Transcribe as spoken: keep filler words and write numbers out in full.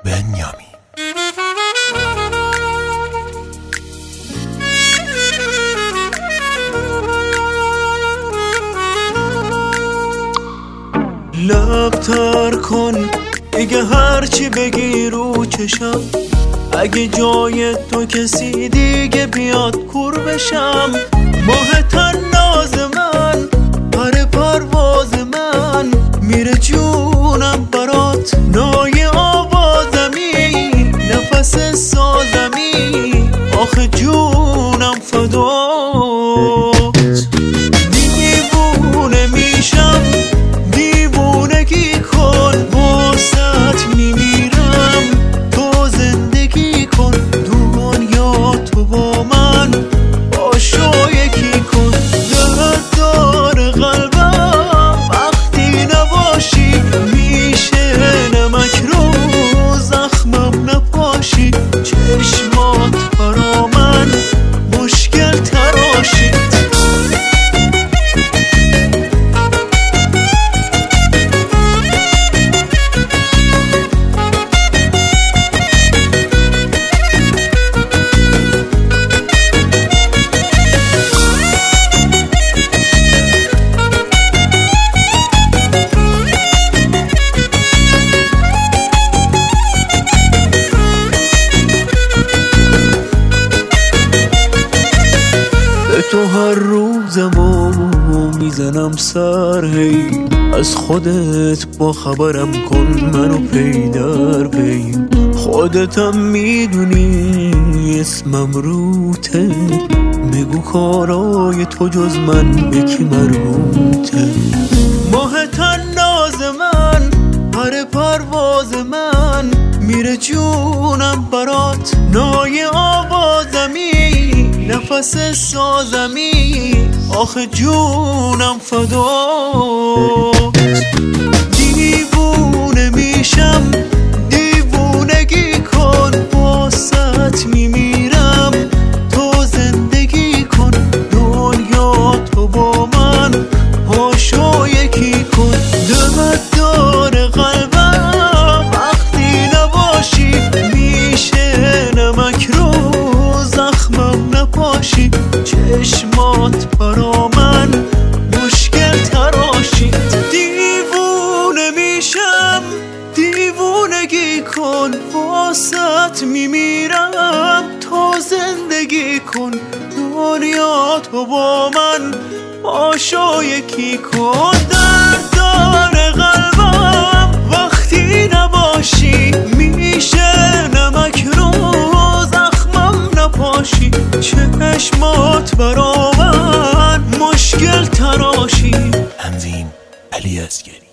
بنیامین. لب تر کن دیگه هرچی بگی رو چشم، اگه جای تو کسی دیگه بیاد کور بشم. ماه تناز من، پر پرواز من، میره جونم برات، نای آوازمی، نفس سازمی، آخه جونم فدات. دیوونه میشم، دیوونگی کن، واسط میمیرم، تو زندگی کن، دنیا تو با من باشو یکی کن. درد داره قلبم وقتی نباشی، میشه نمک رو زخمم نپاشی، چشمات برا من مشکل تراشید. تو هر روزمو میزنم سر، هی از خودت با خبرم کن، منو پی در پی. خودتم میدونی اسمم روته، بگو کارای تو جز من به کی مربوطه. ماه تناز من، پر پرواز من، میره جونم برات، نای آوازمی، نفس سازمی، آخه جونم فدات. دیوونه میشم، دیوونگی کن، واسط میمیرم، تو زندگی کن، دنیا تو با من پاشو یکی کن. دمت داره قلبم وقتی نباشی، میشه نمک رو زخمم نپاشی، چشمات برا من مشکل تراشید. دیوونه میشم، دیوونگی کن، واسط میمیرم، تو زندگی کن، دنیا تو با من باشو یکی کن. درد داره قلبم وقتی نباشی، میشه نمک رو زخمم نپاشی، چشمات برا من مشکل تراشی. تنظیم علی اصگری.